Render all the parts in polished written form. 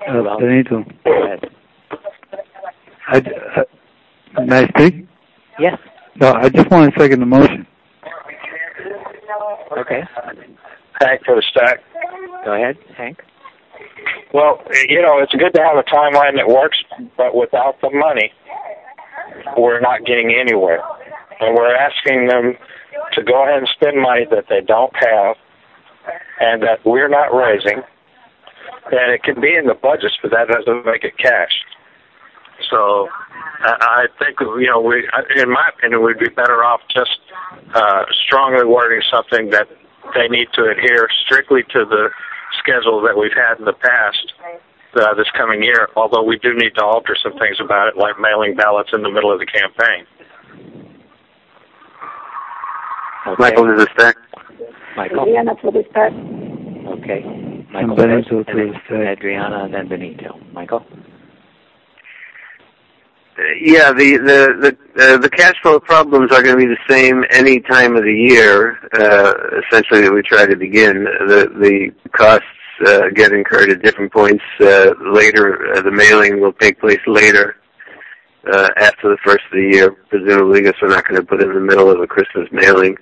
Benito. Go ahead. May I speak? Yes. No, I just want to second the motion. Okay. Hank for the stack. Go ahead, Hank. Well, it's good to have a timeline that works, but without the money, we're not getting anywhere. And we're asking them to go ahead and spend money that they don't have and that we're not raising. And it can be in the budgets, but that doesn't make it cash. So I think, in my opinion, we'd be better off just strongly wording something that they need to adhere strictly to the schedule that we've had in the past this coming year, although we do need to alter some things about it, like mailing ballots in the middle of the campaign. Okay. Michael, is this stack? Michael. Adriana for the stack. Okay. Michael Benito first, and then Adriana, and then Benito. Michael? Yeah, the cash flow problems are going to be the same any time of the year, essentially, that we try to begin. The costs get incurred at different points later. The mailing will take place later after the first of the year, presumably, because we're not going to put it in the middle of a Christmas mailing.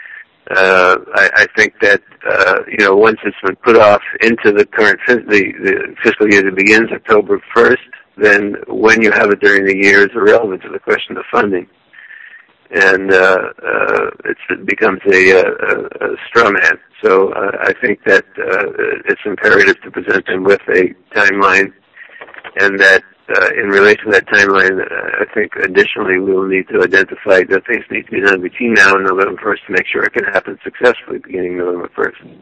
I think that, once it's been put off into the current the fiscal year that begins October 1st, then when you have it during the year is irrelevant to the question of funding. And it becomes a straw man. So I think that it's imperative to present them with a timeline, and that in relation to that timeline, I think additionally we will need to identify that things need to be done between now and November 1st to make sure it can happen successfully beginning November 1st.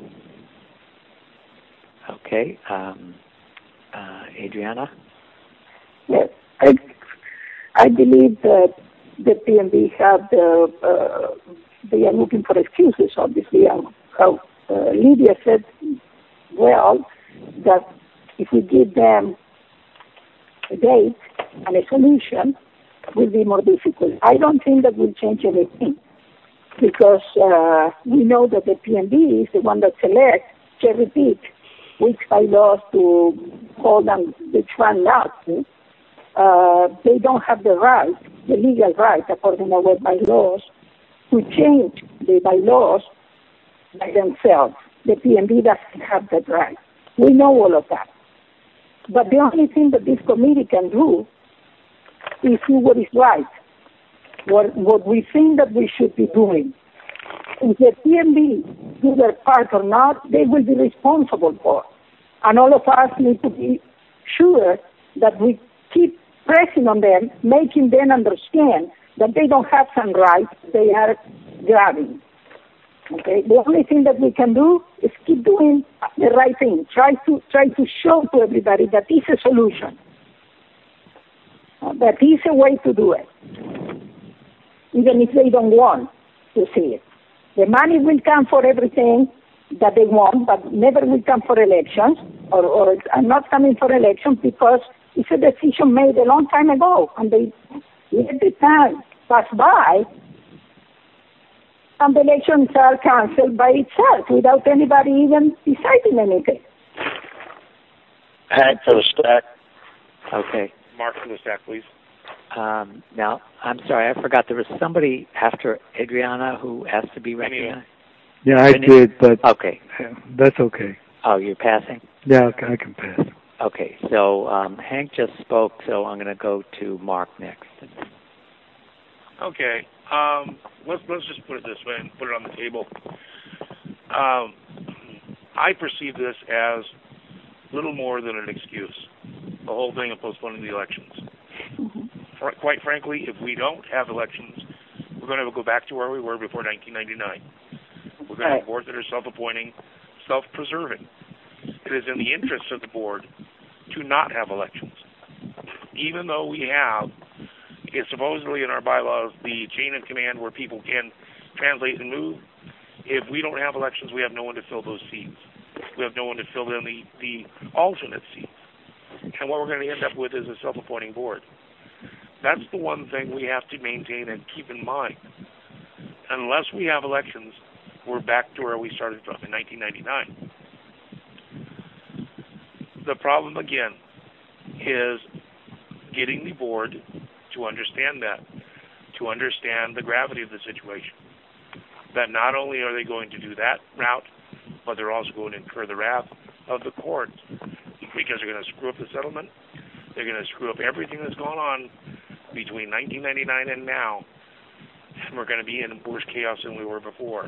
Okay. Adriana? Yes, I believe that the PNB they are looking for excuses, obviously. Lydia said, well, that if we give them a date and a solution, it will be more difficult. I don't think that will change anything, because we know that the PNB is the one that selects, cherry pick, which bylaws to hold them, which one not. They don't have the right, the legal right, according to our bylaws, to change the bylaws by themselves. The PNB doesn't have that right. We know all of that. But the only thing that this committee can do is do what is right, what we think that we should be doing. If the PNB do their part or not, they will be responsible for. And all of us need to be sure that we keep pressing on them, making them understand that they don't have some rights they are grabbing. Okay, the only thing that we can do is keep doing the right thing. Try to show to everybody that is a solution. That is a way to do it, even if they don't want to see it. The money will come for everything that they want, but never will come for elections, or not coming for elections, because it's a decision made a long time ago, and they let the time pass by, and the elections are cancelled by itself without anybody even deciding anything. Hank for the stack. Okay. Mark for the stack, please. Now, I'm sorry, I forgot. There was somebody after Adriana who asked to be recognized. Yeah, I did, but okay, that's okay. Oh, you're passing? Yeah, I can pass. Okay, so Hank just spoke, so I'm going to go to Mark next. Okay, let's just put it this way and put it on the table. I perceive this as little more than an excuse, the whole thing of postponing the elections. Quite frankly, if we don't have elections, we're going to go back to where we were before 1999. We're going to have boards that are self-appointing, self-preserving. It is in the interest of the board to not have elections. Even though we have, it's supposedly in our bylaws, the chain of command where people can translate and move, if we don't have elections, we have no one to fill those seats. We have no one to fill in the alternate seats. And what we're going to end up with is a self-appointing board. That's the one thing we have to maintain and keep in mind. Unless we have elections, we're back to where we started from in 1999. The problem, again, is getting the board to understand that, to understand the gravity of the situation. That not only are they going to do that route, but they're also going to incur the wrath of the courts because they're going to screw up the settlement. They're going to screw up everything that's gone on between 1999 and now, and we're going to be in worse chaos than we were before.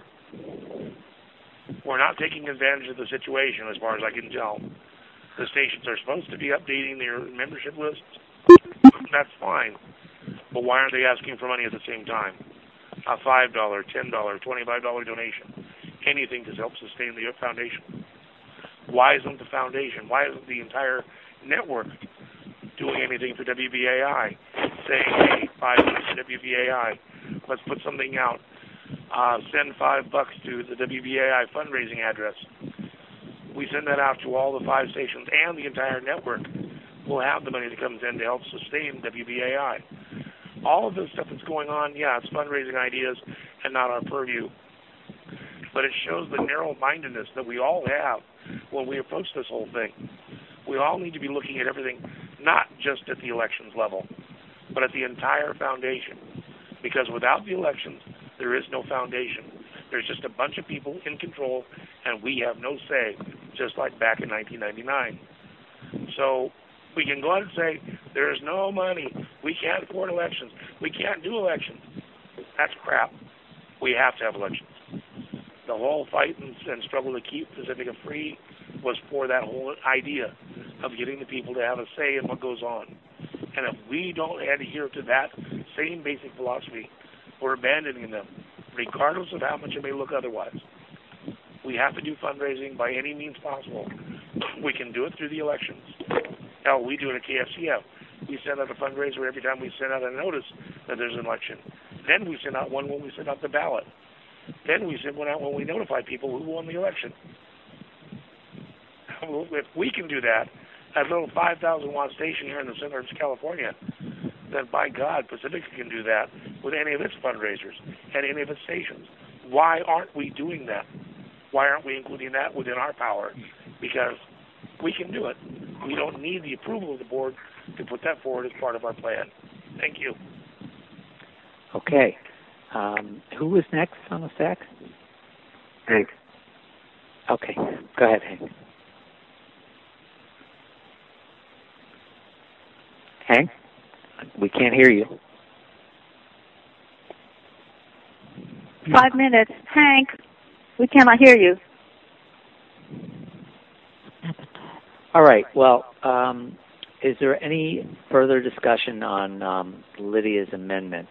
We're not taking advantage of the situation as far as I can tell. The stations are supposed to be updating their membership lists. That's fine. But why aren't they asking for money at the same time? A $5, $10, $25 donation. Anything to help sustain the foundation. Why isn't the foundation, why isn't the entire network doing anything for WBAI? Saying, hey, $5 to WBAI. Let's put something out. Send $5 to the WBAI fundraising address. We send that out to all the 5 stations and the entire network. We'll have the money that comes in to help sustain WBAI. All of this stuff that's going on, yeah, it's fundraising ideas and not our purview. But it shows the narrow-mindedness that we all have when we approach this whole thing. We all need to be looking at everything, not just at the elections level, but at the entire foundation. Because without the elections, there is no foundation. There's just a bunch of people in control, and we have no say, just like back in 1999. So we can go out and say, there is no money. We can't afford elections. We can't do elections. That's crap. We have to have elections. The whole fight and struggle to keep Pacifica free was for that whole idea of getting the people to have a say in what goes on. And if we don't adhere to that same basic philosophy, we're abandoning them, regardless of how much it may look otherwise. We have to do fundraising by any means possible. We can do it through the elections. Hell, we do it at KFCF. We send out a fundraiser every time we send out a notice that there's an election. Then we send out one when we send out the ballot. Then we send one out when we notify people who won the election. If we can do that at a little 5,000-watt station here in the center of California, then by God, Pacifica can do that with any of its fundraisers and any of its stations. Why aren't we doing that? Why aren't we including that within our power? Because we can do it. We don't need the approval of the board to put that forward as part of our plan. Thank you. Okay. Who was next on the stack? Hank. Okay. Go ahead, Hank. Hank? We can't hear you. 5 minutes. Hank, we cannot hear you. All right. Well, is there any further discussion on Lydia's amendment?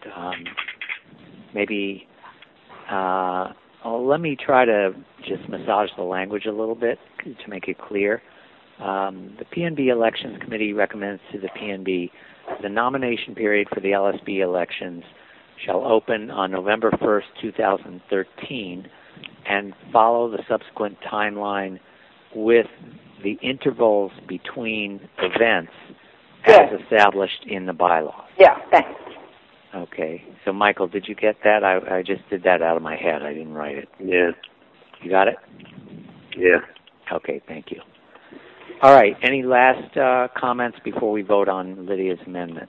Maybe let me try to just massage the language a little bit to make it clear. The PNB Elections Committee recommends to the PNB the nomination period for the LSB elections shall open on November 1st, 2013, and follow the subsequent timeline with the intervals between events as established in the bylaws. Yeah, thanks. Okay. So, Michael, did you get that? I just did that out of my head. I didn't write it. Yeah. You got it? Yeah. Okay, thank you. All right. Any last comments before we vote on Lydia's amendment?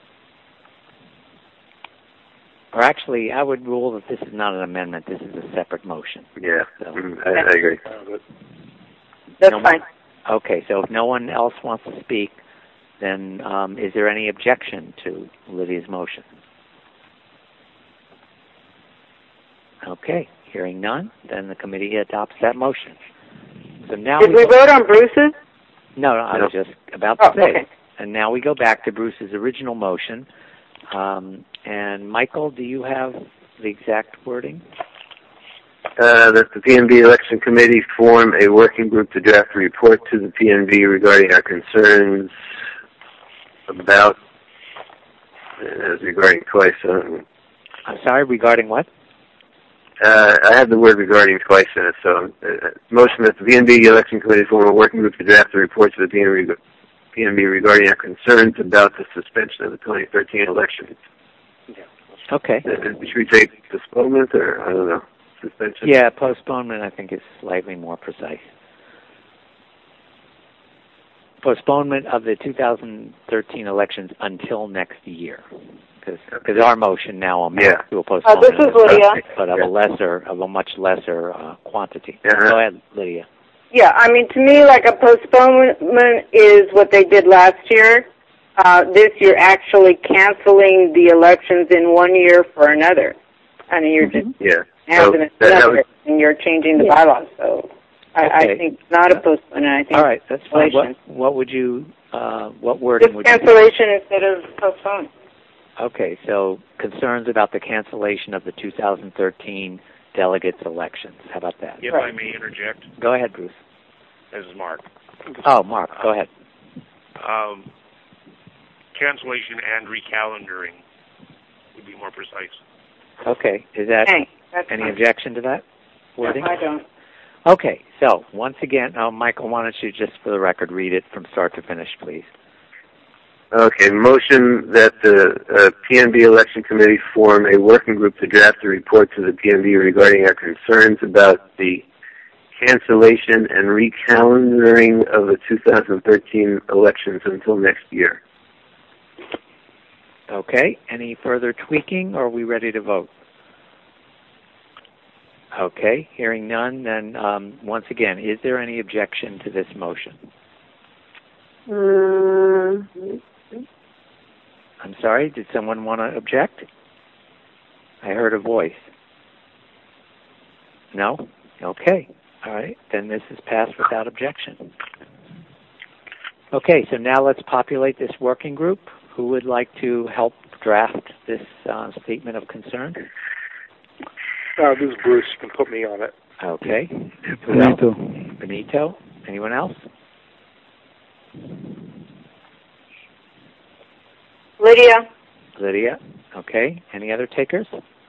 Or actually, I would rule that this is not an amendment. This is a separate motion. Yeah, So, I agree. That's fine. Okay, so if no one else wants to speak, then is there any objection to Lydia's motion? Okay, hearing none, then the committee adopts that motion. So now Did we vote on Bruce's? No, I was just about to say. Okay. And now we go back to Bruce's original motion. And Michael, do you have the exact wording? That the PNB Election Committee form a working group to draft a report to the PNB regarding our concerns about, regarding twice. I'm sorry, regarding what? I have the word regarding twice in it, so motion that the PNB Election Committee form a working group to draft a report to the PNB regarding our concerns about the suspension of the 2013 election. Okay. Should we say postponement or, I don't know, suspension? Yeah, postponement I think is slightly more precise. postponement of the 2013 elections until next year. Because our motion now amounts to a postponement, this is Lydia. but of a much lesser quantity. Uh-huh. Go ahead, Lydia. Yeah, I mean, to me, like a postponement is what they did last year. This you're actually canceling the elections in 1 year for another. I mean, you're just having another, and you're changing the bylaws. So I think it's not a postponement. I think all right, that's fine. What would you? What wording would you? Cancellation instead of postponement. Okay, so concerns about the cancellation of the 2013 delegates elections. How about that? If I may interject. Go ahead, Bruce. This is Mark. Oh, Mark, go ahead. Cancellation and recalendering would be more precise. Okay, is that any objection to that wording? No, I don't. Okay, so once again, Michael, why don't you just for the record read it from start to finish, please? Okay, motion that the PNB Election Committee form a working group to draft a report to the PNB regarding our concerns about the cancellation and recalendering of the 2013 elections until next year. Okay, any further tweaking, or are we ready to vote? Okay, hearing none, then once again, is there any objection to this motion? I'm sorry, did someone want to object? I heard a voice. No? Okay. All right, then this is passed without objection. Okay, so now let's populate this working group. Who would like to help draft this statement of concern? This is Bruce. You can put me on it. Okay. Benito. Benito. Anyone else? Lydia. Lydia. Okay. Any other takers?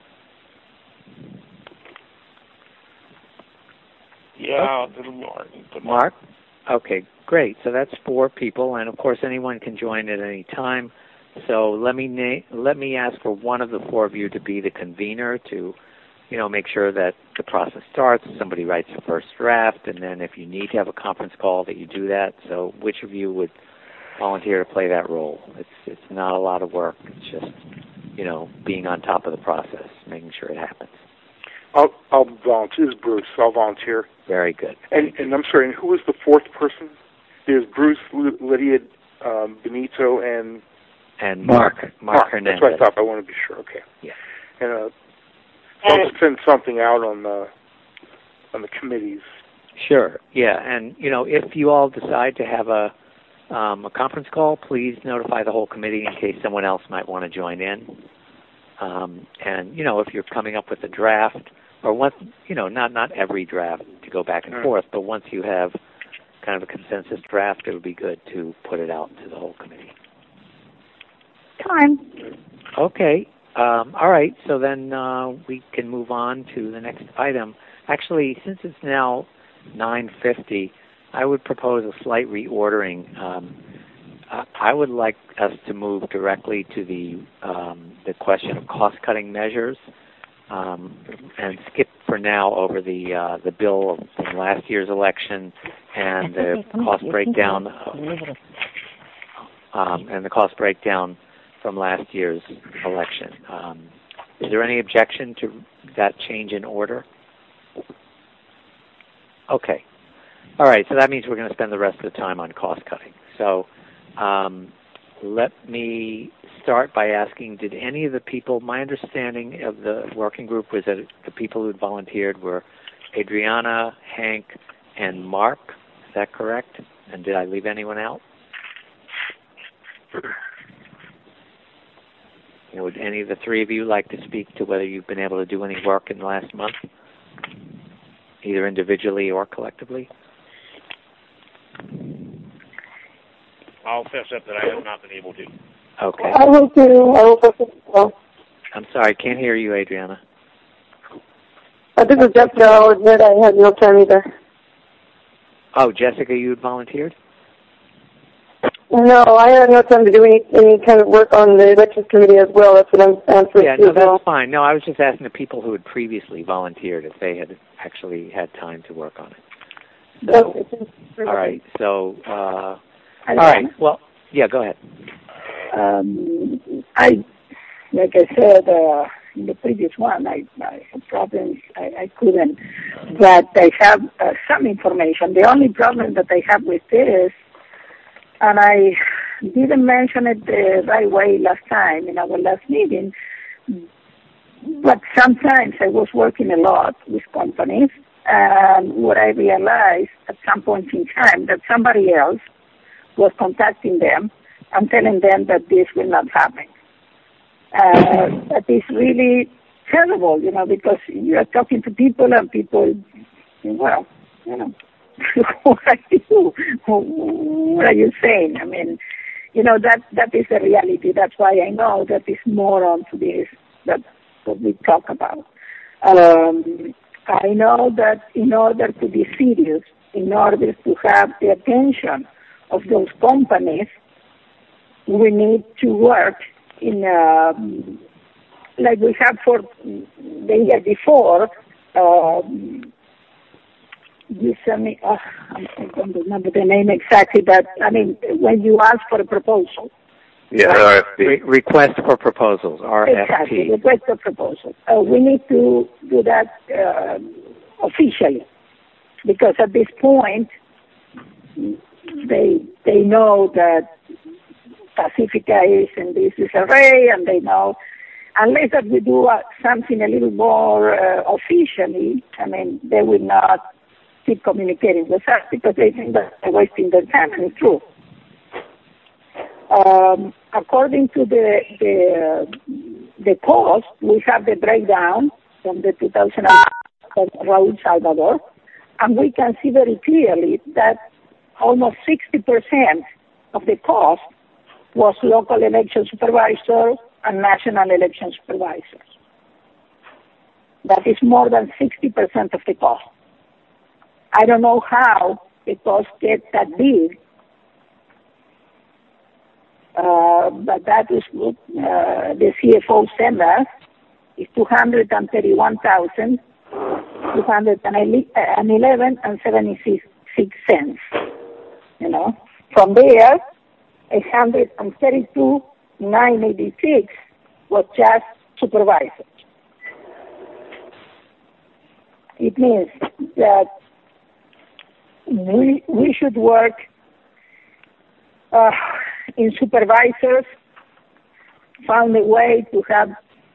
Yeah, little more. Mark? Okay, great. So that's 4 people, and of course anyone can join at any time. So let me ask for one of the 4 of you to be the convener to, make sure that the process starts. Somebody writes a first draft, and then if you need to have a conference call, that you do that. So which of you would volunteer to play that role? It's not a lot of work. It's just, being on top of the process, making sure it happens. I'll volunteer. This is Bruce. I'll volunteer. Very good. And I'm sorry, and who was the 4th person? There's Bruce, Lydia, Benito, and Mark Hernandez. That's what I thought. I want to be sure. Okay. Yeah. And I'll send something out on the committees. Sure. Yeah. And if you all decide to have a conference call, please notify the whole committee in case someone else might want to join in. And if you're coming up with a draft, or once not every draft to go back and forth, but once you have kind of a consensus draft, it would be good to put it out to the whole committee. Time. Okay. All right. So then we can move on to the next item. Actually, since it's now 9:50, I would propose a slight reordering. I would like us to move directly to the question of cost-cutting measures, and skip for now over the bill from last year's election and the cost breakdown from last year's election. Is there any objection to that change in order? Okay. All right, so that means we're going to spend the rest of the time on cost-cutting. So let me start by asking, did any of the people, my understanding of the working group was that the people who had volunteered were Adriana, Hank, and Mark. Is that correct? And did I leave anyone out? Would any of the 3 of you like to speak to whether you've been able to do any work in the last month, either individually or collectively? I'll fess up that I have not been able to. Okay. I will too. I'm sorry, can't hear you, Adriana. This is Jessica. I'll admit I had no time either. Oh, Jessica, you had volunteered? No, I had no time to do any kind of work on the elections committee as well. That's what I'm answering. Yeah, no, that's fine. No, I was just asking the people who had previously volunteered if they had actually had time to work on it. So, all right, so All right. Well, yeah, go ahead. Like I said in the previous one, I had problems. I couldn't, but I have some information. The only problem that I have with this, and I didn't mention it the right way last time in our last meeting, but sometimes I was working a lot with companies, and what I realized at some point in time that somebody else was contacting them and telling them that this will not happen. That is really terrible, because you are talking to people and people, well, what are you? What are you saying? I mean, that is the reality. That's why I know that is more onto this, that's what we talk about. I know that in order to be serious, in order to have the attention of those companies, we need to work in like we had for the year before. You sent me, I don't remember the name exactly, but I mean, when you ask for a proposal. Yeah, right? RFP. Request for proposals, RFP. Exactly, request for proposals. We need to do that officially, because at this point, they know that Pacifica is in this disarray, and they know, unless that we do something a little more officially, I mean, they will not keep communicating with us because they think that they're wasting their time, and it's true. According to the cost, we have the breakdown from the 2000 Raul Salvador, and we can see very clearly that almost 60% of the cost was local election supervisors and national election supervisors. That is more than 60% of the cost. I don't know how the cost gets that big, but that is what the CFO sent us, is $231,211.76. From there, $132,986 was just supervisors. It means that we should work in supervisors, found a way to have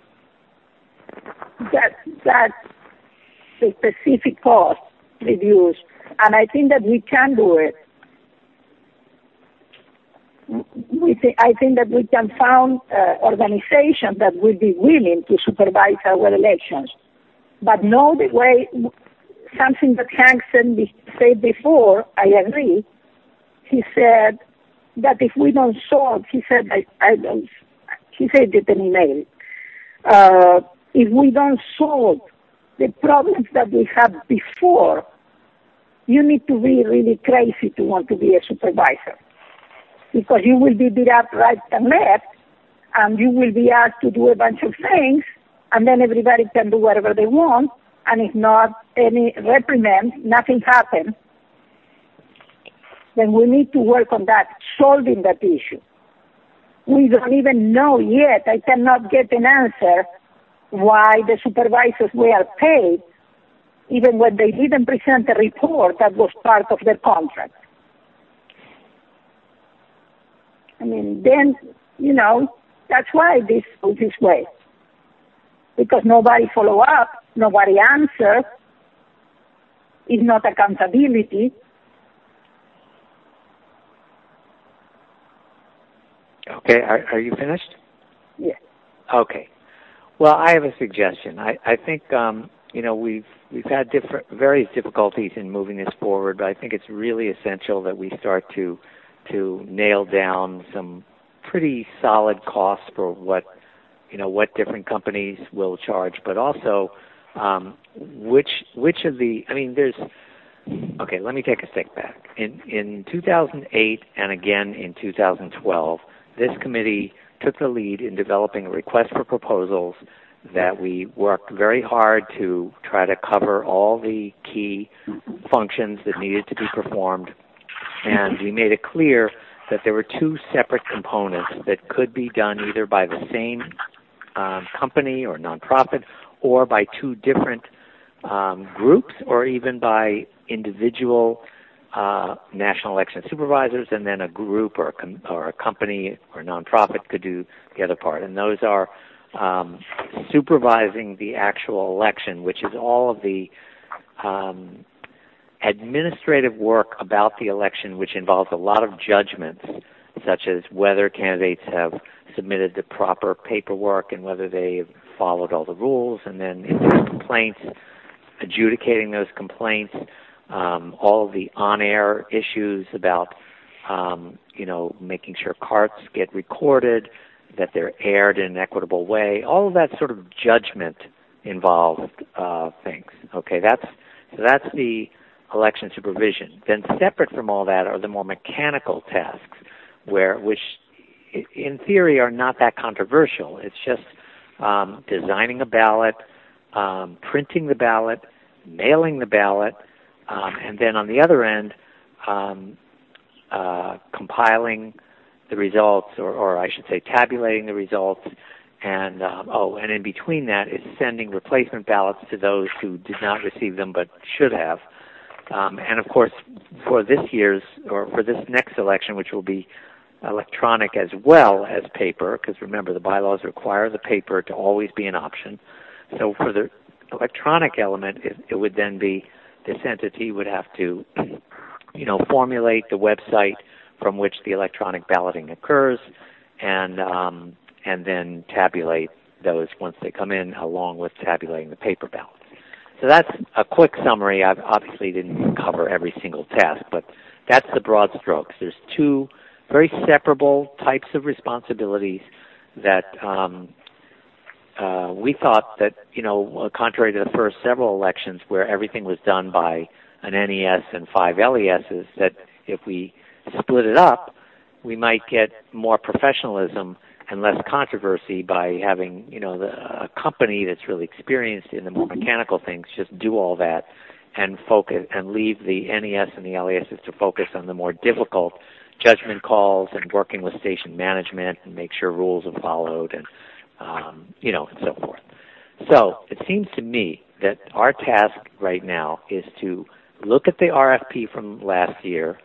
that specific cost reduced, and I think that we can do it. I think that we can found organizations that will be willing to supervise our elections, but know the way. Something that Hank said before, I agree. He said that if we don't solve, he said he said it in email. If we don't solve the problems that we had before, you need to be really crazy to want to be a supervisor, because you will be beat up right and left, and you will be asked to do a bunch of things, and then everybody can do whatever they want, and if not any reprimand, nothing happens. Then we need to work on that, solving that issue. We don't even know yet, I cannot get an answer why the supervisors were paid even when they didn't present a report that was part of their contract. I mean, then, that's why this goes this way. Because nobody follow up, nobody answer. It's not accountability. Okay, are you finished? Yes. Okay. Well, I have a suggestion. I think we've had various difficulties in moving this forward, but I think it's really essential that we start to nail down some pretty solid costs for what different companies will charge, but also which of the. I mean, okay. Let me take a step back. In 2008 and again in 2012. This committee took the lead in developing a request for proposals that we worked very hard to try to cover all the key functions that needed to be performed. And we made it clear that there were two separate components that could be done either by the same company or nonprofit, or by two different groups, or even by individual national election supervisors, and then a group or a company or nonprofit could do the other part. And those are supervising the actual election, which is all of the administrative work about the election, which involves a lot of judgments, such as whether candidates have submitted the proper paperwork and whether they have followed all the rules, and then if there's complaints, adjudicating those complaints, all of the on-air issues about, making sure carts get recorded, that they're aired in an equitable way, all of that sort of judgment-involved things. Okay, that's the election supervision. Then separate from all that are the more mechanical tasks, which in theory are not that controversial. It's just designing a ballot, printing the ballot, mailing the ballot, and then on the other end, compiling the results, or I should say tabulating the results, and and in between that is sending replacement ballots to those who did not receive them but should have. And of course, for this next election, which will be electronic as well as paper, because remember the bylaws require the paper to always be an option. So for the electronic element, it would then be this entity would have to, formulate the website from which the electronic balloting occurs, and then tabulate those once they come in, along with tabulating the paper ballots. So that's a quick summary. I obviously didn't cover every single task, but that's the broad strokes. There's two very separable types of responsibilities that we thought that, contrary to the first several elections where everything was done by an NES and 5 LESs, that if we split it up, we might get more professionalism and less controversy by having, a company that's really experienced in the more mechanical things just do all that and focus and leave the NES and the LESs to focus on the more difficult judgment calls and working with station management and make sure rules are followed and, and so forth. So it seems to me that our task right now is to look at the RFP from last year,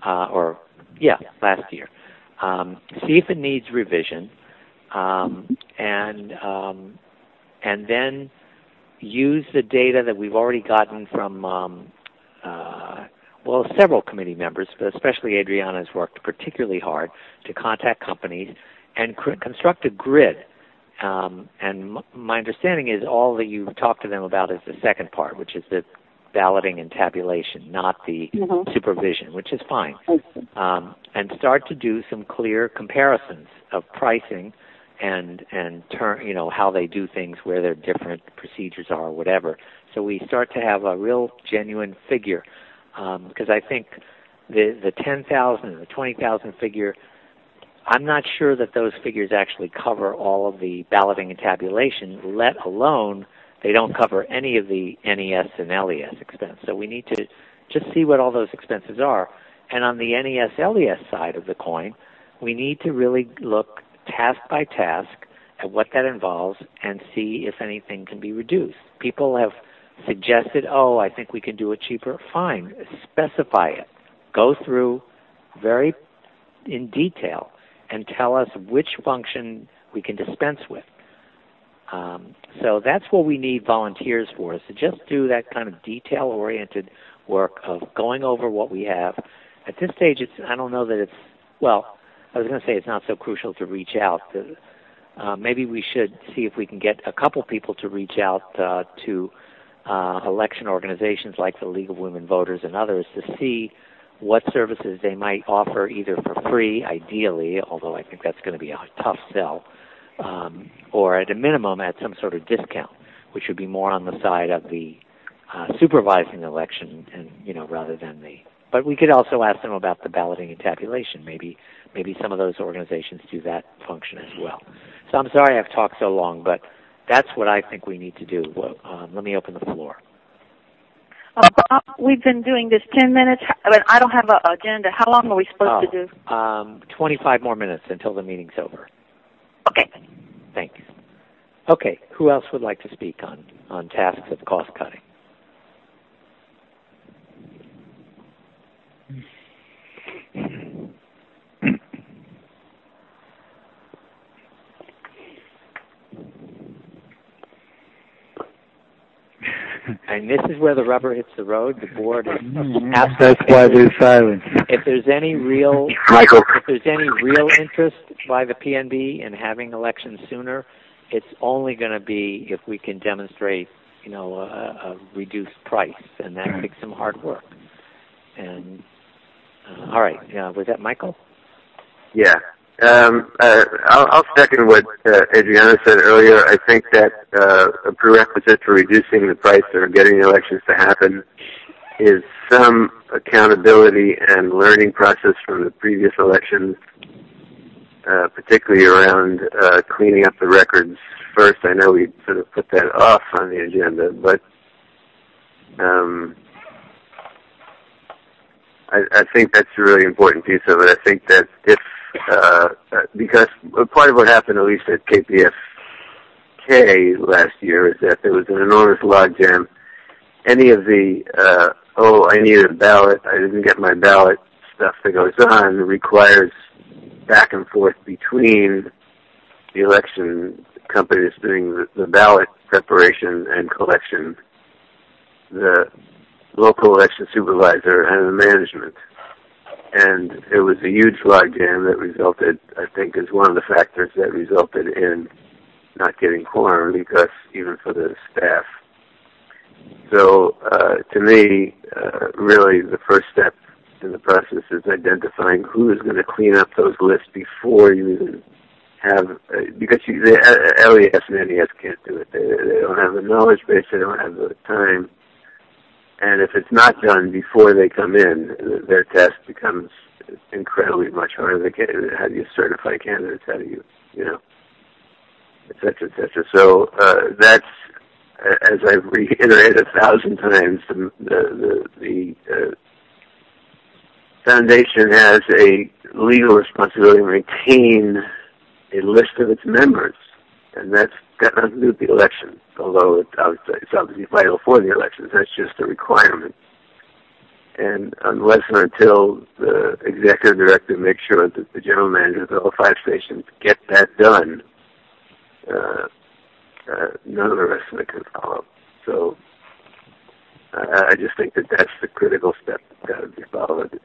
see if it needs revision, and then use the data that we've already gotten from, several committee members, but especially Adriana has worked particularly hard to contact companies and construct a grid. And my understanding is all that you talked to them about is the second part, which is the balloting and tabulation, not the supervision, which is fine. And start to do some clear comparisons of pricing and how they do things, where their different procedures are, or whatever. So we start to have a real genuine figure, because I think the 10,000 and the 20,000 figure, I'm not sure that those figures actually cover all of the balloting and tabulation, let alone they don't cover any of the NES and LES expense. So we need to just see what all those expenses are. And on the NES-LES side of the coin, we need to really look task by task at what that involves and see if anything can be reduced. People have suggested, I think we can do it cheaper. Fine, specify it. Go through very in detail and tell us which function we can dispense with. So that's what we need volunteers for, is to just do that kind of detail-oriented work of going over what we have. At this stage, I don't know that I was going to say it's not so crucial to reach out. Maybe we should see if we can get a couple people to reach out to election organizations like the League of Women Voters and others to see what services they might offer, either for free, ideally, although I think that's going to be a tough sell, or at a minimum at some sort of discount, which would be more on the side of the supervising the election, and rather than the. But we could also ask them about the balloting and tabulation. Maybe some of those organizations do that function as well. So I'm sorry I've talked so long, but that's what I think we need to do. Let me open the floor. Bob, we've been doing this 10 minutes, but I don't have an agenda. How long are we supposed to do? 25 more minutes until the meeting's over. Okay. Thanks. Okay, who else would like to speak on tasks of cost cutting? And this is where the rubber hits the road. The board is That's why there's silence. If there's any real interest by the PNB in having elections sooner, it's only going to be if we can demonstrate, a reduced price, and that takes some hard work. And all right, was that Michael? Yeah. I'll second what Adriana said earlier. I think that a prerequisite for reducing the price or getting the elections to happen is some accountability and learning process from the previous elections, particularly around cleaning up the records first. I know we sort of put that off on the agenda, but I think that's a really important piece of it. I think that if because part of what happened, at least at KPFK last year, is that there was an enormous logjam. Any of the, I needed a ballot, I didn't get my ballot stuff that goes on requires back and forth between the election companies doing the ballot preparation and collection, the local election supervisor, and the management. And it was a huge logjam that resulted, I think, is one of the factors that resulted in not getting quorum, because even for the staff. So, to me, really the first step in the process is identifying who is going to clean up those lists before you even have, because the LES and NES can't do it. They don't have the knowledge base, they don't have the time. And if it's not done before they come in, their test becomes incredibly much harder. How do you certify candidates? How do you, et cetera, et cetera. So that's, as I've reiterated 1,000 times, the foundation has a legal responsibility to maintain a list of its members, and that's got nothing to do with the election, although it's obviously vital for the elections. That's just a requirement. And unless and until the executive director makes sure that the general managers of all 5 stations get that done, none of the rest of it can follow. So I just think that that's the critical step that's got to be followed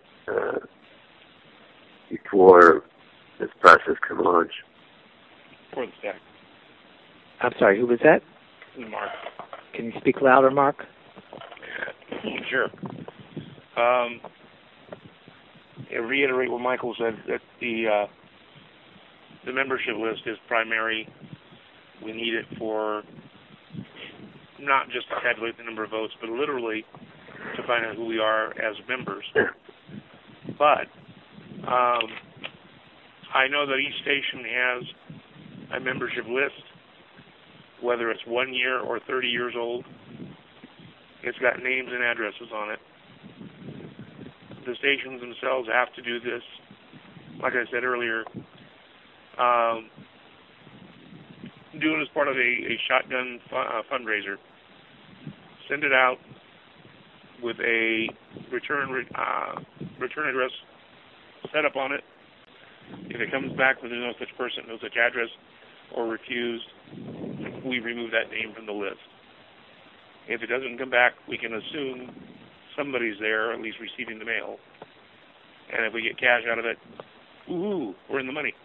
before this process can launch. For the staff. I'm sorry, who was that? Mark. Can you speak louder, Mark? Sure. I reiterate what Michael said, that the membership list is primary. We need it for not just to tabulate the number of votes, but literally to find out who we are as members. But I know that each station has a membership list, whether it's 1 year or 30 years old. It's got names and addresses on it. The stations themselves have to do this. Like I said earlier, do it as part of a shotgun fundraiser. Send it out with a return address set up on it. If it comes back with no such person, no such address, or refused, we remove that name from the list. If it doesn't come back, we can assume somebody's there, or at least receiving the mail. And if we get cash out of it, woohoo, we're in the money.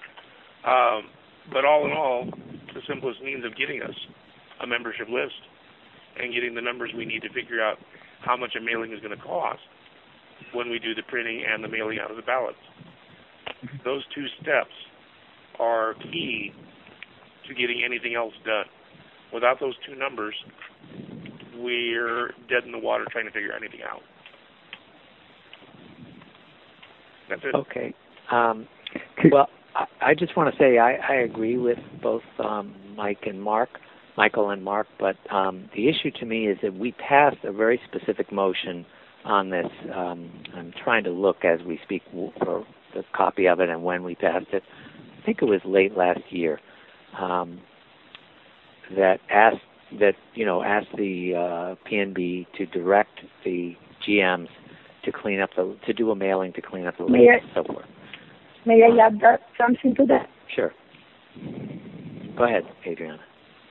But all in all, the simplest means of getting us a membership list and getting the numbers we need to figure out how much a mailing is going to cost when we do the printing and the mailing out of the ballots. Those 2 steps are key to getting anything else done. Without those 2 numbers, we're dead in the water trying to figure anything out. That's it. Okay. Well, I just want to say I agree with both Mike and Mark. Michael and Mark, but the issue to me is that we passed a very specific motion on this. I'm trying to look as we speak for the copy of it and when we passed it. I think it was late last year. That asked the PNB to direct the GMs to clean up to do a mailing to clean up the lake and so forth. May I add something to that? Sure. Go ahead, Adriana.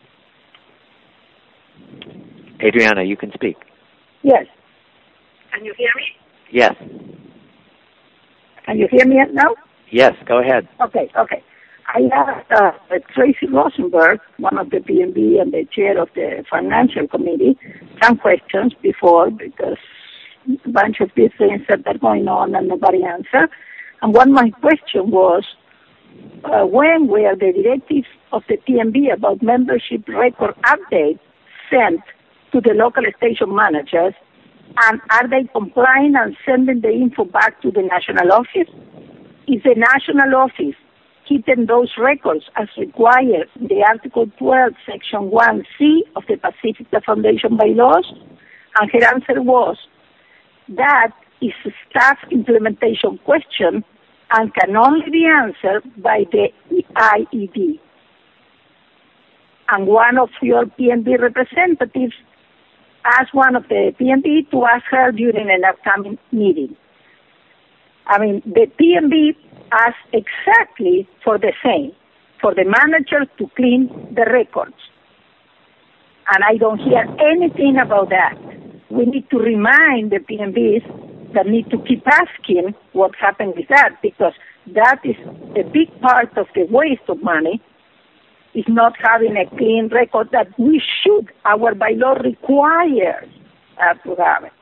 Adriana, you can speak. Yes. Can you hear me? Yes. Can you hear me now? Yes, go ahead. Okay. I asked Tracy Rosenberg, one of the PNB and the chair of the Financial Committee, some questions before because a bunch of these things that are going on and nobody answered. And one of my question was, when were the directives of the PNB about membership record updates sent to the local station managers, and are they complying and sending the info back to the national office? Is the national office keeping those records as required in the Article 12, Section 1C of the Pacific Foundation bylaws? And her answer was, that is a staff implementation question and can only be answered by the IED. And one of your PNB representatives asked one of the PNB to ask her during an upcoming meeting. I mean, the PNB asked exactly for the same, for the manager to clean the records. And I don't hear anything about that. We need to remind the PNBs that need to keep asking what happened with that, because that is a big part of the waste of money, is not having a clean record that we should, our bylaw requires us to have it.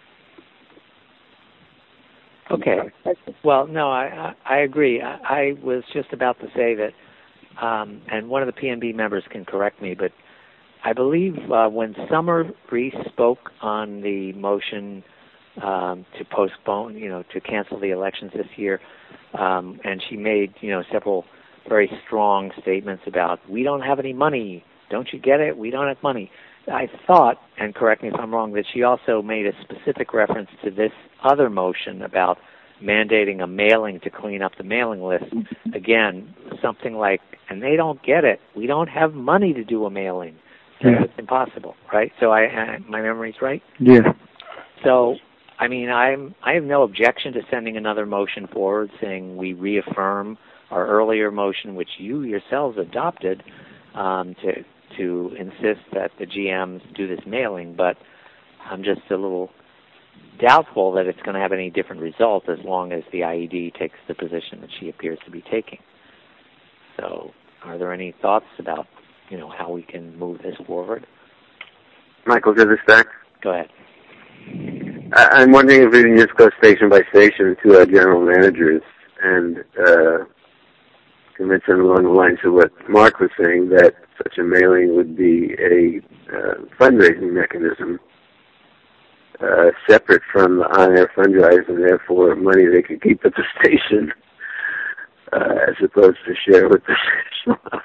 Okay. Well, no, I agree. I was just about to say that, and one of the PNB members can correct me, but I believe when Summer Reese spoke on the motion to postpone, to cancel the elections this year, and she made, several very strong statements about, we don't have any money, don't you get it? We don't have money. I thought, and correct me if I'm wrong, that she also made a specific reference to this other motion about mandating a mailing to clean up the mailing list. Again, something like, and they don't get it, we don't have money to do a mailing. So it's impossible, right? So my memory's right? Yeah. So, I mean, I have no objection to sending another motion forward saying we reaffirm our earlier motion, which you yourselves adopted, to insist that the GMs do this mailing, but I'm just a little doubtful that it's going to have any different result as long as the IED takes the position that she appears to be taking. So are there any thoughts about, how we can move this forward? Michael Zivestak. Go ahead. I'm wondering if we can just go station by station to our general managers and convince them along the lines of what Mark was saying, that such a mailing would be a fundraising mechanism separate from the on-air fundraise, and therefore money they could keep at the station as opposed to share with the national office.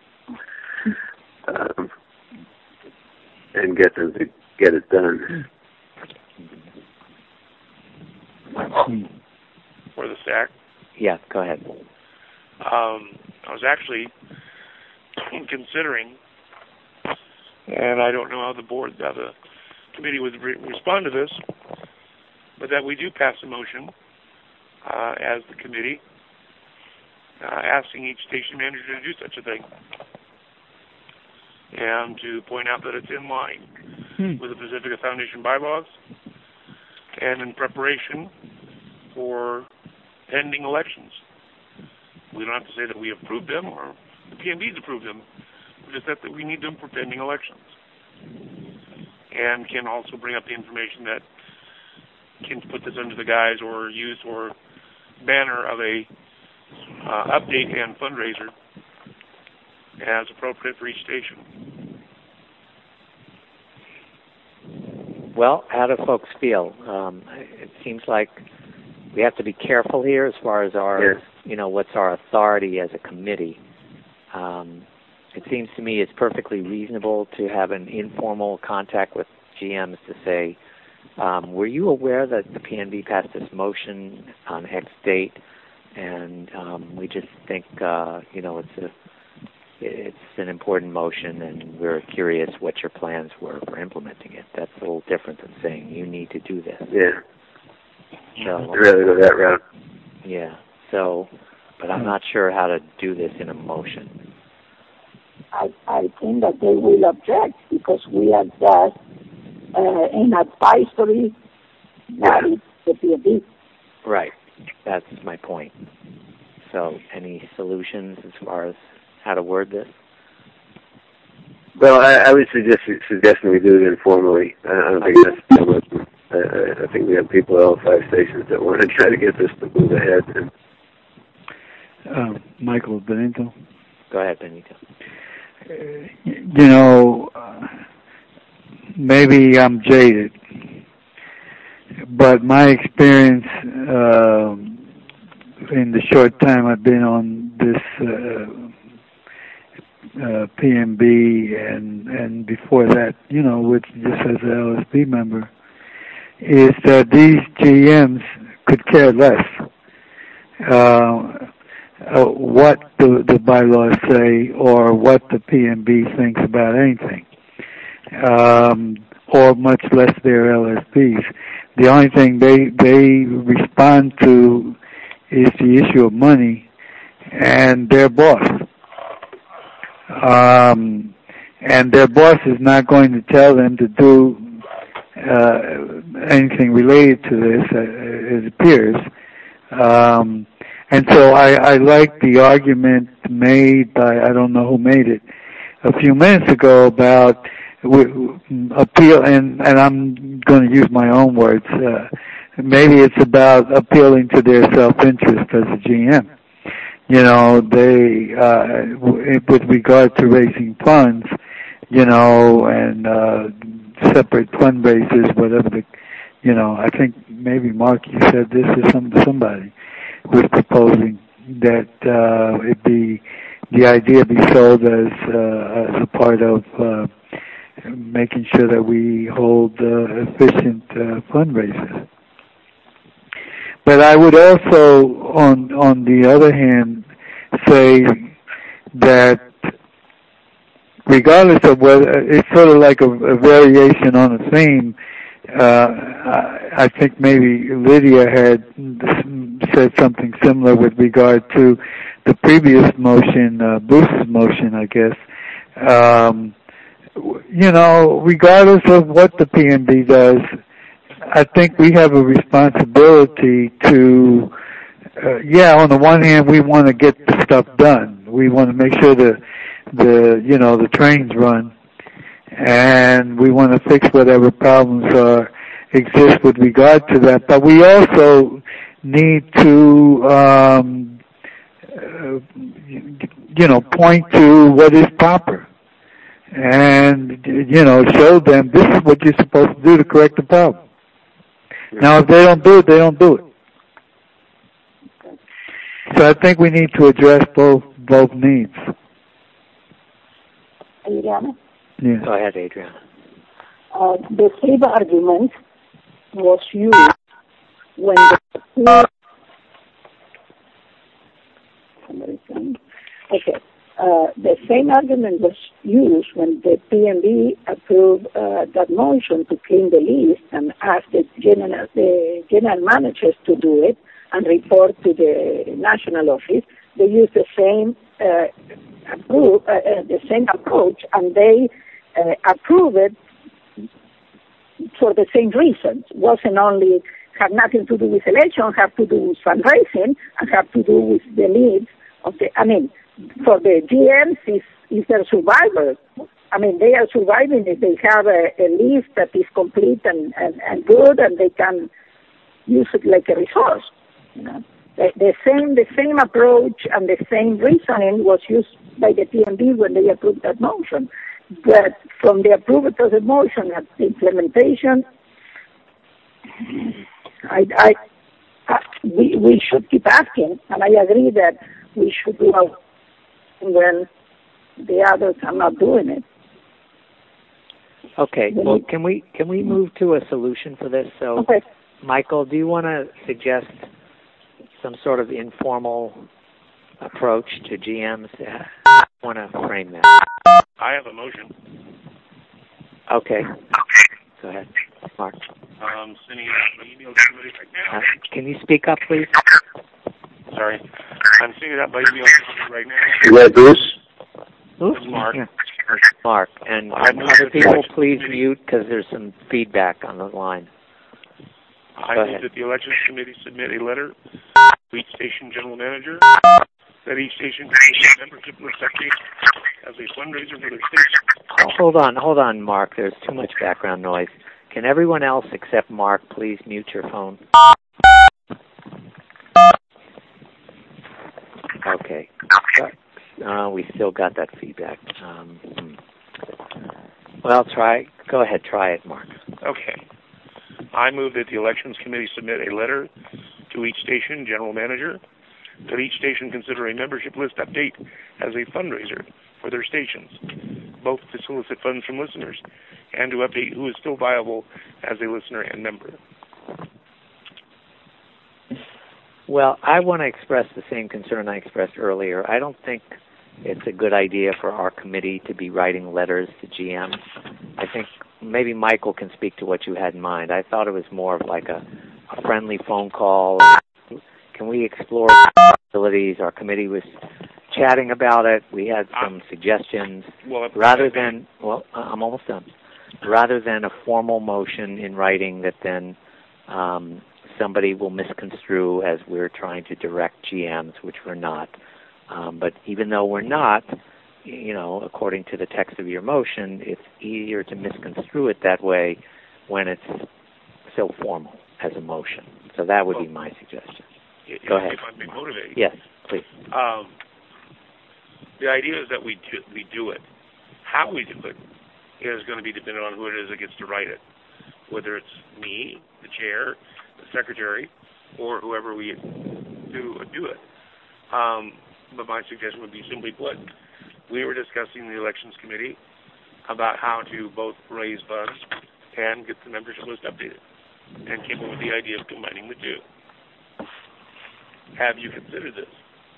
And get them to get it done. For the SAC? Yeah, go ahead. I was actually considering, and I don't know how the committee would respond to this, but that we do pass a motion as the committee asking each station manager to do such a thing, and to point out that it's in line with the Pacifica Foundation bylaws and in preparation for pending elections. We don't have to say that we approved them or the PNB's approved them. We just said that we need them for pending elections. And can also bring up the information that can put this under the guise or use or banner of a update and fundraiser as appropriate for each station. Well, how do folks feel? It seems like we have to be careful here as far as our, what's our authority as a committee. it seems to me it's perfectly reasonable to have an informal contact with GMs to say, were you aware that the PNB passed this motion on X date, and we just think, it's an important motion, and we're curious what your plans were for implementing it. That's a little different than saying you need to do this. Yeah. So, I'd rather go that route. Yeah. So, but I'm not sure how to do this in a motion. I think that they will object because we are just in advisory body, the PNB. Right. That's my point. So, any solutions as far as how to word this? Well, I would suggesting we do it informally. I don't think that's too much. I think we have people at all 5 stations that want to try to get this to move ahead. Michael Benito. Go ahead, Benito. Maybe I'm jaded, but my experience in the short time I've been on this PNB and before that, with just as an LSP member, is that these GMs could care less what the bylaws say or what the PNB thinks about anything, or much less their LSPs. The only thing they respond to is the issue of money and their boss. And their boss is not going to tell them to do anything related to this, it appears. And so I like the argument made by, I don't know who made it, a few minutes ago about appeal, and I'm going to use my own words. Maybe it's about appealing to their self-interest as a GM. They, with regard to raising funds, and separate fundraisers, whatever I think maybe Mark, you said this or somebody was proposing that the idea be sold as a part of making sure that we hold efficient fundraisers. But I would also, on the other hand, say that regardless of whether it's sort of like a variation on a theme, I think maybe Lydia had said something similar with regard to the previous motion, Bruce's motion, I guess. Regardless of what the PNB does, I think we have a responsibility to, on the one hand, we want to get the stuff done. We want to make sure the trains run, and we want to fix whatever problems exist with regard to that. But we also need to, point to what is proper, and show them this is what you're supposed to do to correct the problem. Now, if they don't do it, they don't do it. So I think we need to address both needs. Adriana? Yeah. Go ahead, Adriana. The same argument was used when the same argument was used when the PNB approved that motion to clean the list and asked the general managers to do it and report to the national office. They used the same approach, and they approved it for the same reasons. Wasn't only had nothing to do with election, have to do with fundraising, and have to do with the needs of for the GMs is their survival. They are surviving if they have a list that is complete and good, and they can use it like a resource. The same approach and the same reasoning was used by the PNB when they approved that motion. But from the approval of the motion at the implementation, we should keep asking, and I agree that we should do when the others are not doing it. Okay. Well, can we move to a solution for this? So, okay. Michael, do you want to suggest some sort of informal approach to GMs? I want to frame that. I have a motion. Okay. Go ahead, Mark. Sending it out by email to somebody right now. Can you speak up, please? Sorry. I'm sending it out by email to somebody right now. You got Bruce? It's Mark. Yeah. Mark. And other people, please mute because there's some feedback on the line. I move that the Elections Committee submit a letter to each station general manager that each station contains a membership list update as a fundraiser for their station. Oh, hold on, Mark. There's too much background noise. Can everyone else except Mark please mute your phone? Okay. We still got that feedback. Well, go ahead, try it, Mark. Okay. I move that the Elections Committee submit a letter to each station general manager that each station consider a membership list update as a fundraiser for their stations, both to solicit funds from listeners and to update who is still viable as a listener and member. Well, I want to express the same concern I expressed earlier. I don't think it's a good idea for our committee to be writing letters to GMs. I think maybe Michael can speak to what you had in mind. I thought it was more of like a friendly phone call. Can we explore possibilities? Our committee was chatting about it. We had some suggestions. Rather than I'm almost done. Rather than a formal motion in writing that then somebody will misconstrue as we're trying to direct GMs, which we're not. But even though we're not, according to the text of your motion, it's easier to misconstrue it that way when it's so formal as a motion. So that would be my suggestion. Go ahead. If I'm being motivated. Yes, please. The idea is that we do it. How we do it is going to be dependent on who it is that gets to write it, whether it's me, the chair, the secretary, or whoever we do it. But my suggestion would be simply put, we were discussing in the Elections Committee about how to both raise funds and get the membership list updated, and came up with the idea of combining the two. Have you considered this?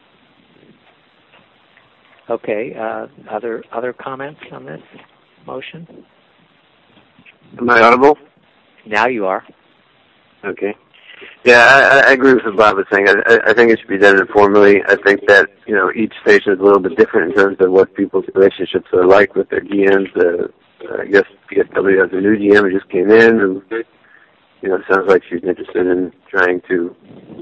Okay. Other comments on this motion? Am I audible? Now you are. Okay. Yeah, I agree with what Bob was saying. I think it should be done informally. I think that, each station is a little bit different in terms of what people's relationships are like with their GMs. I guess PSW has a new GM who just came in, and, it sounds like she's interested in trying to,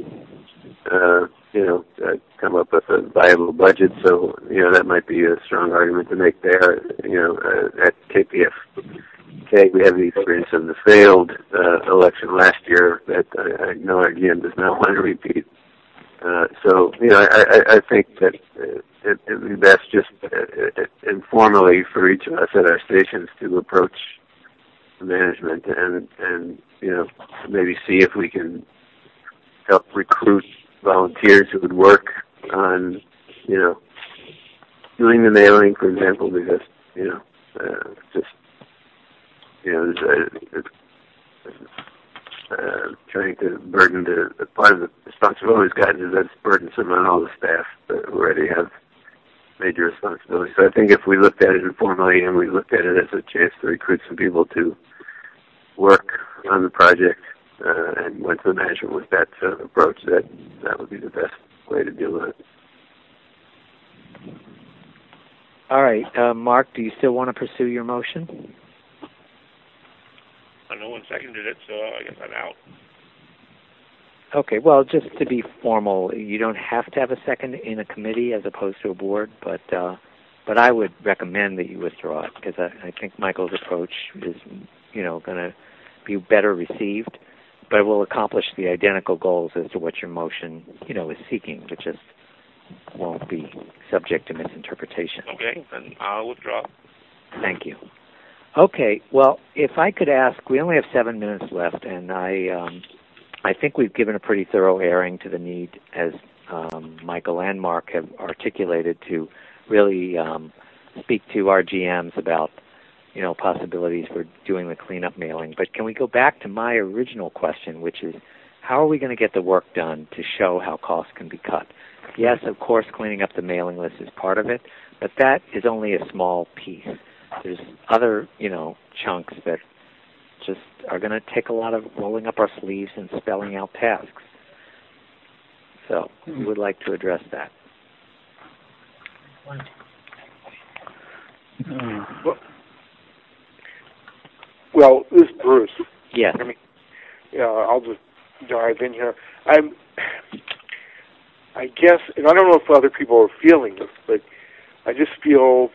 come up with a viable budget. So, that might be a strong argument to make there. At KPFK, we have the experience of the failed election last year that I know our GM does not want to repeat. So, I think that it would be best just informally for each of us at our stations to approach management and maybe see if we can help recruit volunteers who would work on, doing the mailing, for example, because, trying to burden the part of the responsibility we've gotten is that's burdensome on all the staff that already have major responsibilities. So I think if we looked at it informally and we looked at it as a chance to recruit some people to work on the project and went to the management with that approach, that would be the best way to deal with it. All right. Mark, do you still want to pursue your motion? No one seconded it, so I guess I'm out. Okay, well, just to be formal, you don't have to have a second in a committee as opposed to a board, but I would recommend that you withdraw it because I think Michael's approach is, going to be better received, but it will accomplish the identical goals as to what your motion, is seeking, but just won't be subject to misinterpretation. Okay, then I'll withdraw. Thank you. Okay, well, if I could ask, we only have 7 minutes left, and I think we've given a pretty thorough airing to the need, as Michael and Mark have articulated, to really speak to our GMs about, possibilities for doing the cleanup mailing. But can we go back to my original question, which is, how are we going to get the work done to show how costs can be cut? Yes, of course, cleaning up the mailing list is part of it, but that is only a small piece. There's other, chunks that just are going to take a lot of rolling up our sleeves and spelling out tasks. So we would like to address that. Well, this is Bruce. Yes. I'll just dive in here. I guess, and I don't know if other people are feeling this, but I just feel,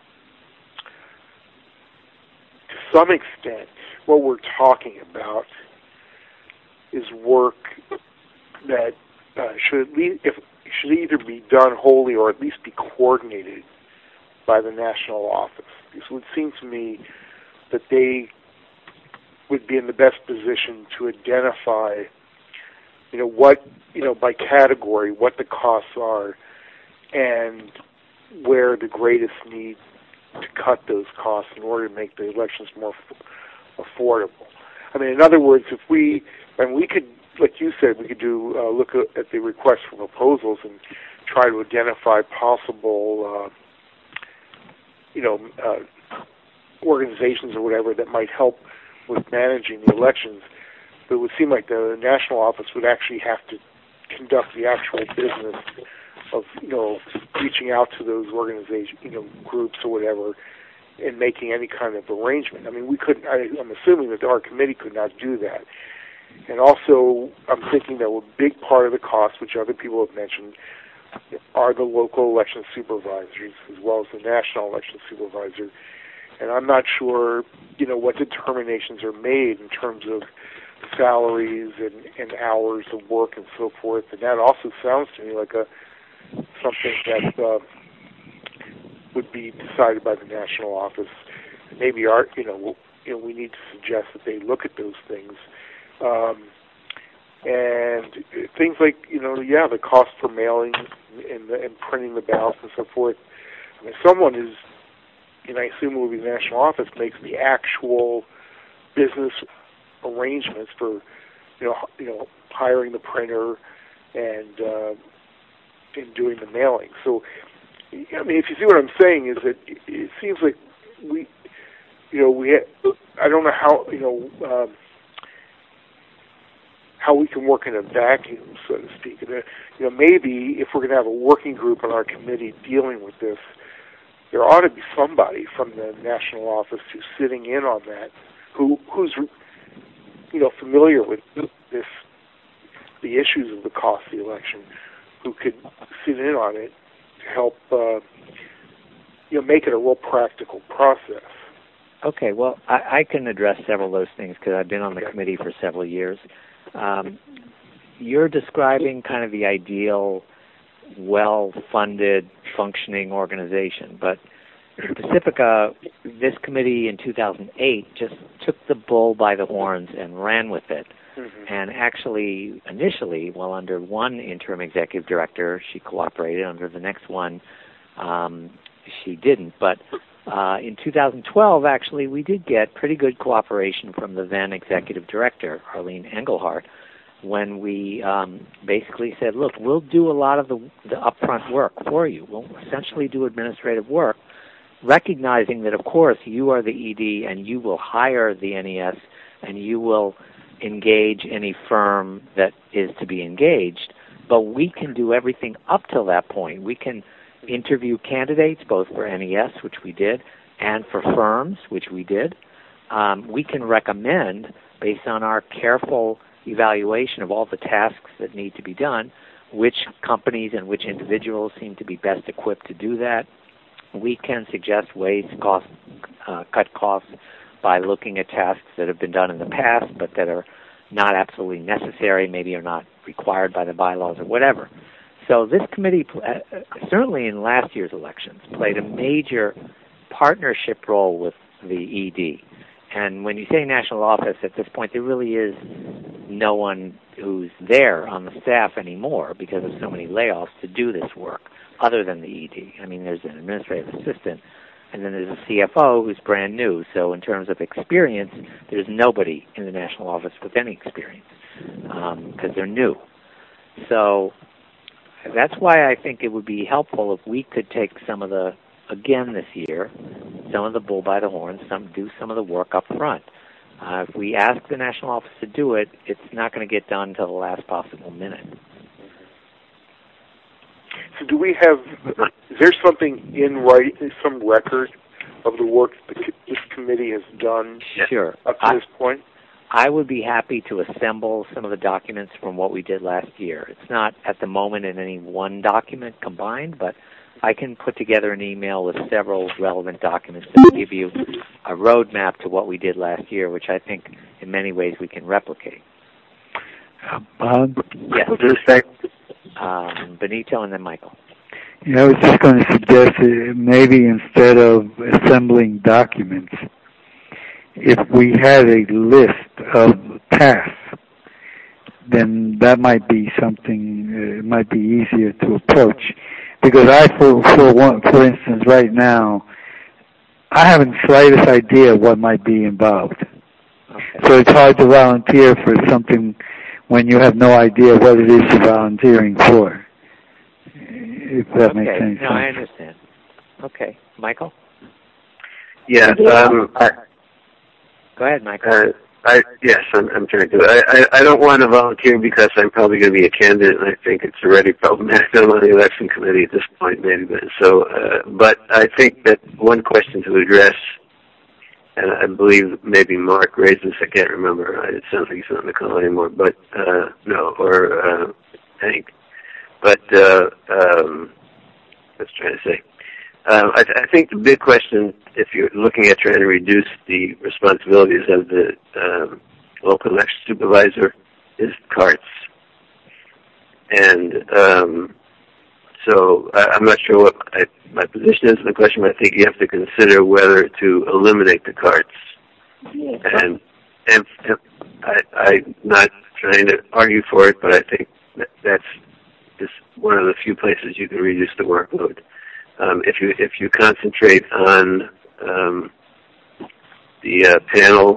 to some extent, what we're talking about is work that should either be done wholly or at least be coordinated by the national office. Because it would seem to me that they would be in the best position to identify, what, by category, what the costs are and where the greatest need to cut those costs in order to make the elections more affordable. I mean, in other words, if we could, like you said, we could do look at the request for proposals and try to identify possible, organizations or whatever that might help with managing the elections. But it would seem like the national office would actually have to conduct the actual business of, reaching out to those organizations, groups or whatever, and making any kind of arrangement. I mean, we couldn't. I'm assuming that our committee could not do that. And also, I'm thinking that a big part of the cost, which other people have mentioned, are the local election supervisors as well as the national election supervisor. And I'm not sure, what determinations are made in terms of salaries and hours of work and so forth. And that also sounds to me like something that would be decided by the national office. Maybe we need to suggest that they look at those things. And things like, the cost for mailing and printing the ballots and so forth. I mean, someone is, and I assume it will be the national office, makes the actual business arrangements for, hiring the printer and doing the mailing. So, I mean, if you see what I'm saying, is that it seems like I don't know how we can work in a vacuum, so to speak. Maybe if we're going to have a working group on our committee dealing with this, there ought to be somebody from the national office who's sitting in on that, who's familiar with the issues of the cost of the election, who could sit in on it to help make it a real practical process. Okay, well, I can address several of those things because I've been on the committee for several years. You're describing kind of the ideal, well-funded, functioning organization, but in Pacifica, this committee in 2008 just took the bull by the horns and ran with it. Mm-hmm. And actually, initially, under one interim executive director, she cooperated. Under the next one, she didn't. But in 2012, actually, we did get pretty good cooperation from the then executive director, Arlene Engelhardt, when we basically said, look, we'll do a lot of the upfront work for you. We'll essentially do administrative work, recognizing that, of course, you are the ED and you will hire the NES and you will engage any firm that is to be engaged, but we can do everything up till that point. We can interview candidates, both for NES, which we did, and for firms, which we did. We can recommend, based on our careful evaluation of all the tasks that need to be done, which companies and which individuals seem to be best equipped to do that. We can suggest ways to cut costs by looking at tasks that have been done in the past but that are not absolutely necessary, maybe are not required by the bylaws or whatever. So this committee, certainly in last year's elections, played a major partnership role with the ED. And when you say national office, at this point, there really is no one who's there on the staff anymore because of so many layoffs to do this work other than the ED. I mean, there's an administrative assistant, and then there's a CFO who's brand new. So in terms of experience, there's nobody in the national office with any experience because they're new. So that's why I think it would be helpful if we could take some of the, again this year, some of the bull by the horns, do some of the work up front. If we ask the national office to do it, it's not going to get done until the last possible minute. So do we have, is there something in writing, some record of the work that this committee has done Sure. up to this point? I would be happy to assemble some of the documents from what we did last year. It's not at the moment in any one document combined, but I can put together an email with several relevant documents that will give you a roadmap to what we did last year, which I think in many ways we can replicate. Yes. Benito and then Michael. Yeah, I was just going to suggest maybe instead of assembling documents, if we had a list of tasks, then that might be something, it might be easier to approach. Because for instance, right now, I haven't the slightest idea what might be involved. Okay. So it's hard to volunteer for something when you have no idea what it is you're volunteering for. If that makes any sense. No, I understand. Okay. Michael? Yeah. Go ahead, Michael. Yes, I'm trying to. I don't want to volunteer because I'm probably going to be a candidate, and I think it's already problematic. I'm on the election committee at this point, maybe. But I think that one question to address, and I believe maybe Mark raised this, I can't remember. It sounds like he's not on the call anymore, but Hank. But I was trying to say. I think the big question, if you're looking at trying to reduce the responsibilities of the local election supervisor, is carts. And so I'm not sure what my position is in the question, but I think you have to consider whether to eliminate the carts. And I'm not trying to argue for it, but I think that's just one of the few places you can reduce the workload. If you concentrate on the panel,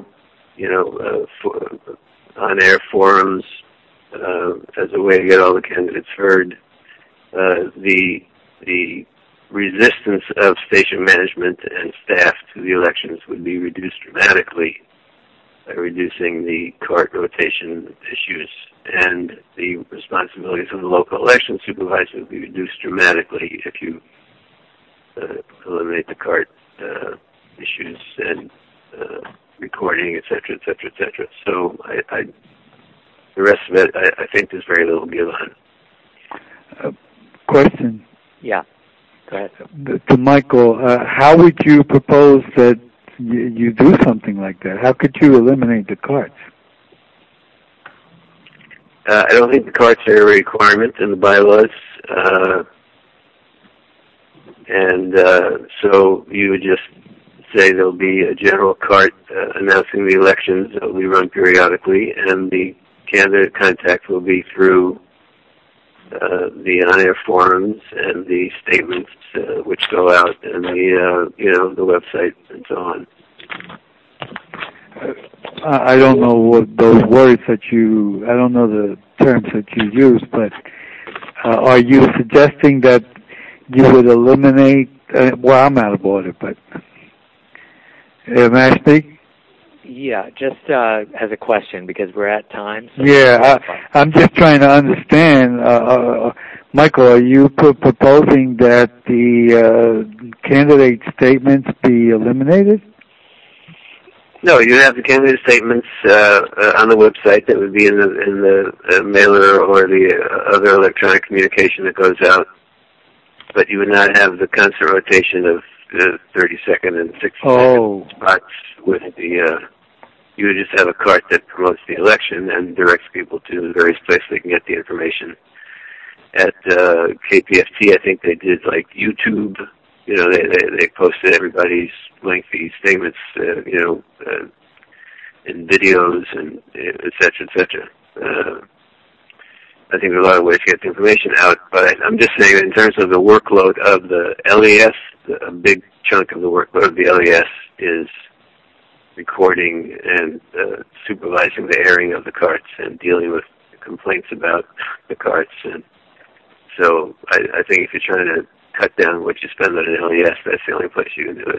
on-air forums as a way to get all the candidates heard, the resistance of station management and staff to the elections would be reduced dramatically by reducing the cart rotation issues, and the responsibilities of the local election supervisor would be reduced dramatically if you eliminate the cart issues and recording, et cetera, et cetera, et cetera. So the rest of it, I think there's very little give on. Question. Yeah. Go ahead. To Michael, how would you propose that you do something like that? How could you eliminate the carts? I don't think the carts are a requirement in the bylaws. So you would just say there'll be a general cart announcing the elections that will be run periodically, and the candidate contact will be through the on-air forums and the statements which go out, and the website and so on. I don't know what those words I don't know the terms that you use, but are you suggesting that you would eliminate, I'm out of order, but may I speak? Yeah, just as a question, because we're at time. So I'm just trying to understand. Michael, are you proposing that the candidate statements be eliminated? No, you have the candidate statements on the website that would be in the mailer or the other electronic communication that goes out, but you would not have the constant rotation of 30-second and 60-second spots with the. You would just have a cart that promotes the election and directs people to the various places they can get the information. At KPFT, I think they did like YouTube. They posted everybody's lengthy statements, in videos and et cetera, et cetera. I think there are a lot of ways to get the information out, but I'm just saying that in terms of the workload of the LES a big chunk of the workload of the LES is recording and supervising the airing of the carts and dealing with complaints about the carts. And so I think if you're trying to cut down what you spend on an LES, that's the only place you can do it.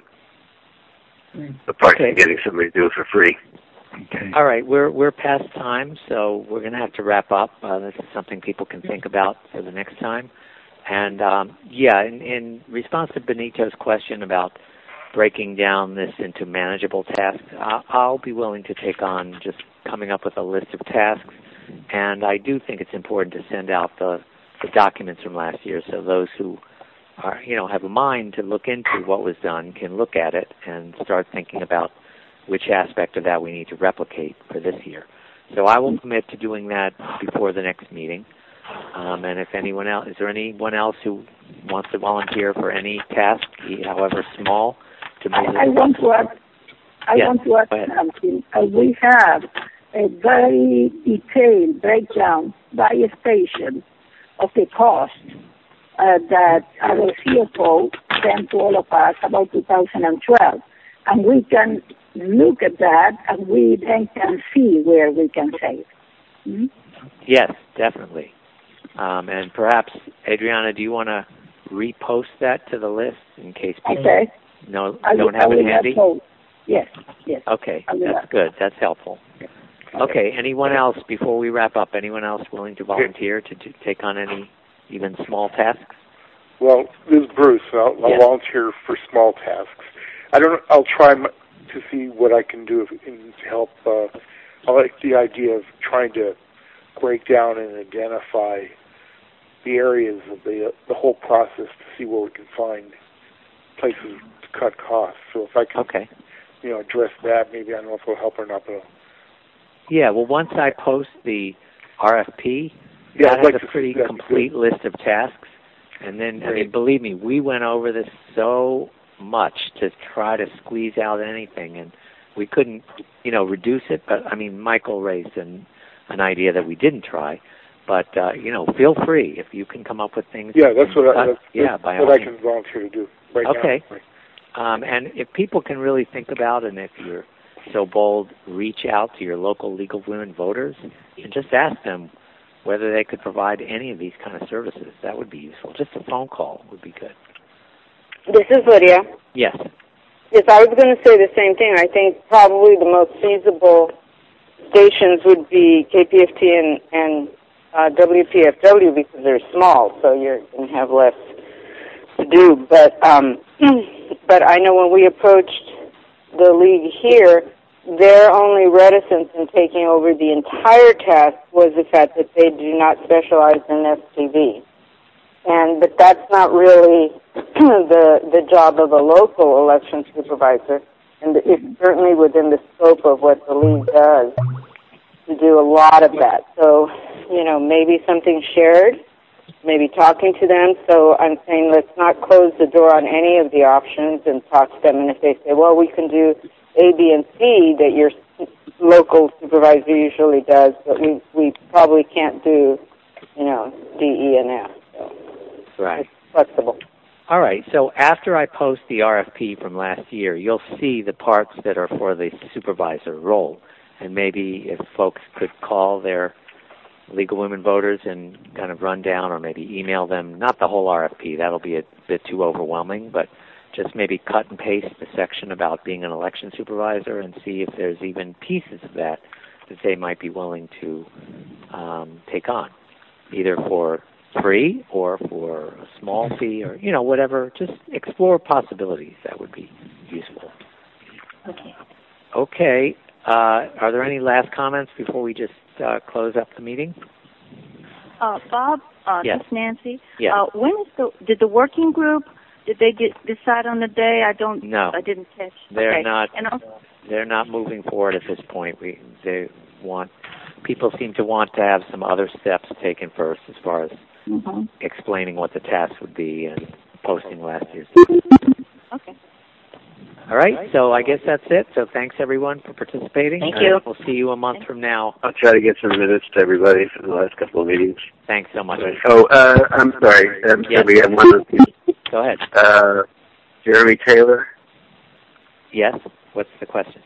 Apart from getting somebody to do it for free. Okay. All right, we're past time, so we're going to have to wrap up. This is something people can think about for the next time. And, in response to Benito's question about breaking down this into manageable tasks, I'll be willing to take on just coming up with a list of tasks. And I do think it's important to send out the documents from last year so those who are, have a mind to look into what was done can look at it and start thinking about which aspect of that we need to replicate for this year. So I will commit to doing that before the next meeting. And if anyone else, is there anyone else who wants to volunteer for any task, however small, to move I want to add something. We have a very detailed breakdown by station of the cost that our CFO sent to all of us about 2012. And we can look at that, and we then can see where we can save. Mm-hmm. Yes, definitely. And perhaps, Adriana, do you want to repost that to the list in case people don't have it handy? Yes. Okay, that's good. That's helpful. Okay, anyone else, before we wrap up, anyone else willing to volunteer to take on any even small tasks? Well, this is Bruce. I'll volunteer for small tasks. I'll try to see what I can do to help. I like the idea of trying to break down and identify the areas of the whole process to see where we can find places to cut costs. So if I can, address that, maybe I don't know if it'll help or not. But once I post the RFP, that has a pretty complete list of tasks. And then, believe me, we went over this so much to try to squeeze out anything, and we couldn't, reduce it. But Michael raised an idea that we didn't try. But feel free if you can come up with things. Yeah, that's what I can volunteer to do right now. Okay. And if people can really think about, and if you're so bold, reach out to your local League of Women Voters and just ask them whether they could provide any of these kind of services. That would be useful. Just a phone call would be good. This is Lydia. Yes. Yes, I was going to say the same thing. I think probably the most feasible stations would be KPFT and WPFW because they're small, so you're going to have less to do. But I know when we approached the league here, their only reticence in taking over the entire task was the fact that they do not specialize in STV. But that's not really the job of a local election supervisor, and it's certainly within the scope of what the league does to do a lot of that. So, maybe something shared, maybe talking to them. So I'm saying let's not close the door on any of the options and talk to them. And if they say, well, we can do A, B, and C that your local supervisor usually does, but we probably can't do, D, E, and F. So right. It's flexible. All right. So after I post the RFP from last year, you'll see the parts that are for the supervisor role. And maybe if folks could call their League of Women Voters and kind of run down, or maybe email them, not the whole RFP, that'll be a bit too overwhelming, but just maybe cut and paste the section about being an election supervisor and see if there's even pieces of that they might be willing to take on, either for free or for a small fee or, whatever. Just explore possibilities. That would be useful. Okay. Are there any last comments before we just close up the meeting? Bob, yes. This is Nancy. Yes. When is did the working group, did they decide on the day? No. I didn't catch. They're okay. not. And also, they're not moving forward at this point. People seem to want to have some other steps taken first, as far as explaining what the task would be and posting last year's. Okay. All right, so I guess that's it. So thanks, everyone, for participating. Thank you. We'll see you a month from now. I'll try to get some minutes to everybody for the last couple of meetings. Thanks so much. Oh, I'm sorry. Yes. We have one. Go ahead. Jeremy Taylor. Yes. What's the question?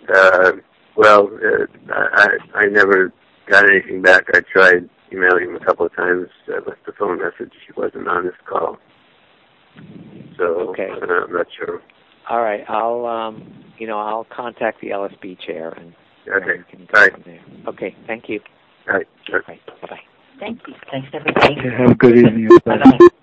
I never got anything back. I tried emailing him a couple of times. I left a phone message. He wasn't on this call. So okay. I'm not sure. All right. I'll contact the LSB chair and okay. We can go from there. Okay. Thank you. All right. Sure. Bye. Bye. Thank you. Thanks, everybody. Have a good evening, everybody. Bye-bye.